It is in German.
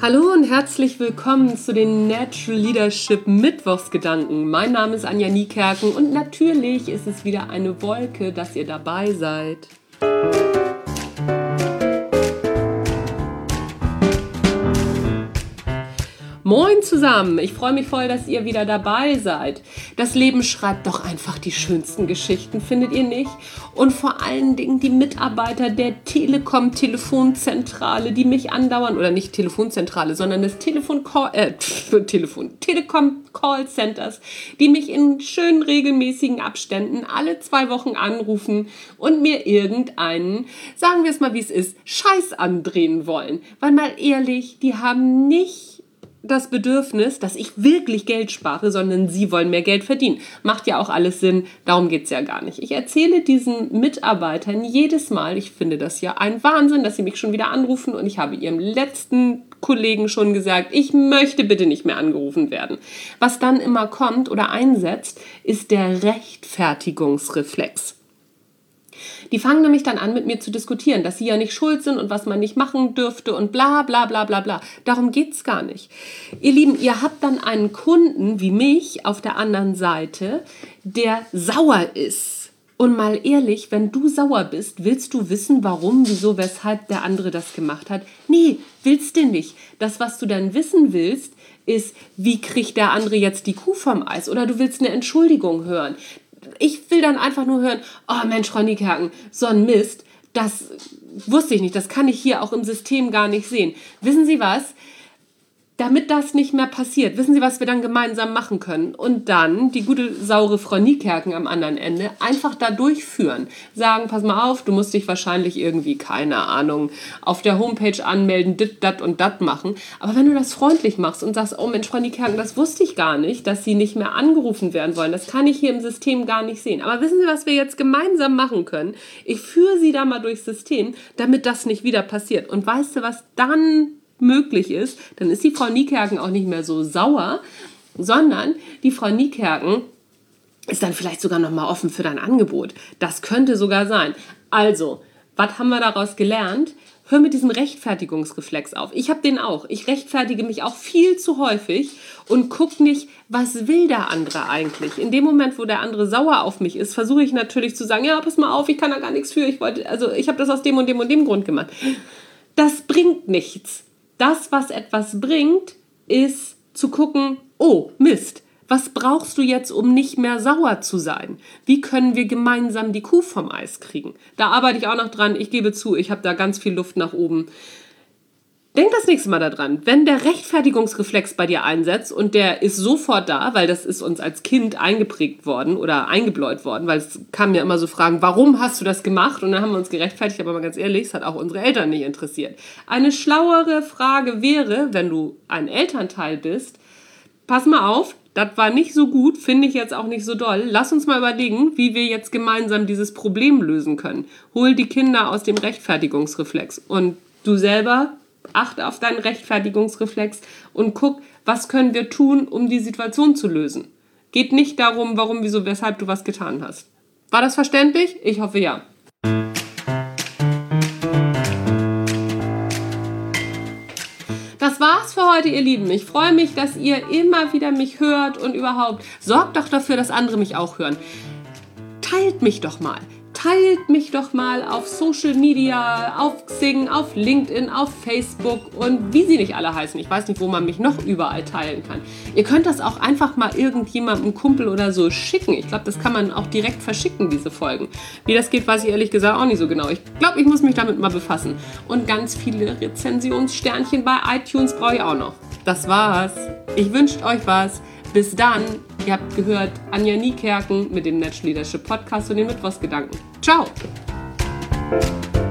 Hallo und herzlich willkommen zu den Natural Leadership Mittwochsgedanken. Mein Name ist Anja Niekerken und natürlich ist es wieder eine Wolke, dass ihr dabei seid. Moin zusammen, ich freue mich voll, dass ihr wieder dabei seid. Das Leben schreibt doch einfach die schönsten Geschichten, findet ihr nicht? Und vor allen Dingen die Mitarbeiter der Telekom-Telefonzentrale, die mich andauern, oder nicht Telefonzentrale, sondern des Telekom-Call-Centers, die mich in schönen regelmäßigen Abständen alle 2 Wochen anrufen und mir irgendeinen, sagen wir es mal wie es ist, Scheiß andrehen wollen. Weil mal ehrlich, die haben nicht das Bedürfnis, dass ich wirklich Geld spare, sondern sie wollen mehr Geld verdienen. Macht ja auch alles Sinn, darum geht's ja gar nicht. Ich erzähle diesen Mitarbeitern jedes Mal, ich finde das ja ein Wahnsinn, dass sie mich schon wieder anrufen und ich habe ihrem letzten Kollegen schon gesagt, ich möchte bitte nicht mehr angerufen werden. Was dann immer kommt oder einsetzt, ist der Rechtfertigungsreflex. Die fangen nämlich dann an, mit mir zu diskutieren, dass sie ja nicht schuld sind und was man nicht machen dürfte und bla bla bla bla bla. Darum geht's gar nicht. Ihr Lieben, ihr habt dann einen Kunden wie mich auf der anderen Seite, der sauer ist. Und mal ehrlich, wenn du sauer bist, willst du wissen, warum, wieso, weshalb der andere das gemacht hat? Nee, willst du nicht. Das, was du dann wissen willst, ist, wie kriegt der andere jetzt die Kuh vom Eis? Oder du willst eine Entschuldigung hören. Ich will dann einfach nur hören, oh Mensch, Frau Niekerken, so ein Mist, das wusste ich nicht, das kann ich hier auch im System gar nicht sehen. Wissen Sie was? Damit das nicht mehr passiert, wissen Sie, was wir dann gemeinsam machen können? Und dann die gute, saure Frau Niekerken am anderen Ende einfach da durchführen. Sagen, pass mal auf, du musst dich wahrscheinlich irgendwie, keine Ahnung, auf der Homepage anmelden, dit, dat und dat machen. Aber wenn du das freundlich machst und sagst, oh Mensch, Frau Niekerken, das wusste ich gar nicht, dass Sie nicht mehr angerufen werden wollen. Das kann ich hier im System gar nicht sehen. Aber wissen Sie, was wir jetzt gemeinsam machen können? Ich führe Sie da mal durchs System, damit das nicht wieder passiert. Und weißt du, was dann möglich ist, dann ist die Frau Niekerken auch nicht mehr so sauer, sondern die Frau Niekerken ist dann vielleicht sogar noch mal offen für dein Angebot. Das könnte sogar sein. Also, was haben wir daraus gelernt? Hör mit diesem Rechtfertigungsreflex auf. Ich habe den auch. Ich rechtfertige mich auch viel zu häufig und gucke nicht, was will der andere eigentlich. In dem Moment, wo der andere sauer auf mich ist, versuche ich natürlich zu sagen, ja, pass mal auf, ich kann da gar nichts für. Ich habe das aus dem und dem und dem Grund gemacht. Das bringt nichts. Das, was etwas bringt, ist zu gucken, oh Mist, was brauchst du jetzt, um nicht mehr sauer zu sein? Wie können wir gemeinsam die Kuh vom Eis kriegen? Da arbeite ich auch noch dran, ich gebe zu, ich habe da ganz viel Luft nach oben. Denk das nächste Mal daran, wenn der Rechtfertigungsreflex bei dir einsetzt und der ist sofort da, weil das ist uns als Kind eingeprägt worden oder eingebläut worden, weil es kamen ja immer so Fragen, warum hast du das gemacht? Und dann haben wir uns gerechtfertigt, aber mal ganz ehrlich, es hat auch unsere Eltern nicht interessiert. Eine schlauere Frage wäre, wenn du ein Elternteil bist, pass mal auf, das war nicht so gut, finde ich jetzt auch nicht so doll. Lass uns mal überlegen, wie wir jetzt gemeinsam dieses Problem lösen können. Hol die Kinder aus dem Rechtfertigungsreflex und du selber achte auf deinen Rechtfertigungsreflex und guck, was können wir tun, um die Situation zu lösen. Geht nicht darum, warum, wieso, weshalb du was getan hast. War das verständlich? Ich hoffe ja. Das war's für heute, ihr Lieben. Ich freue mich, dass ihr immer wieder mich hört und überhaupt sorgt doch dafür, dass andere mich auch hören. Teilt mich doch mal. Teilt mich doch mal auf Social Media, auf Xing, auf LinkedIn, auf Facebook und wie sie nicht alle heißen. Ich weiß nicht, wo man mich noch überall teilen kann. Ihr könnt das auch einfach mal irgendjemandem, Kumpel oder so schicken. Ich glaube, das kann man auch direkt verschicken, diese Folgen. Wie das geht, weiß ich ehrlich gesagt auch nicht so genau. Ich glaube, ich muss mich damit mal befassen. Und ganz viele Rezensionssternchen bei iTunes brauche ich auch noch. Das war's. Ich wünsche euch was. Bis dann. Ihr habt gehört Anja Niekerken mit dem Natural Leadership Podcast und den Mittwochsgedanken. Ciao!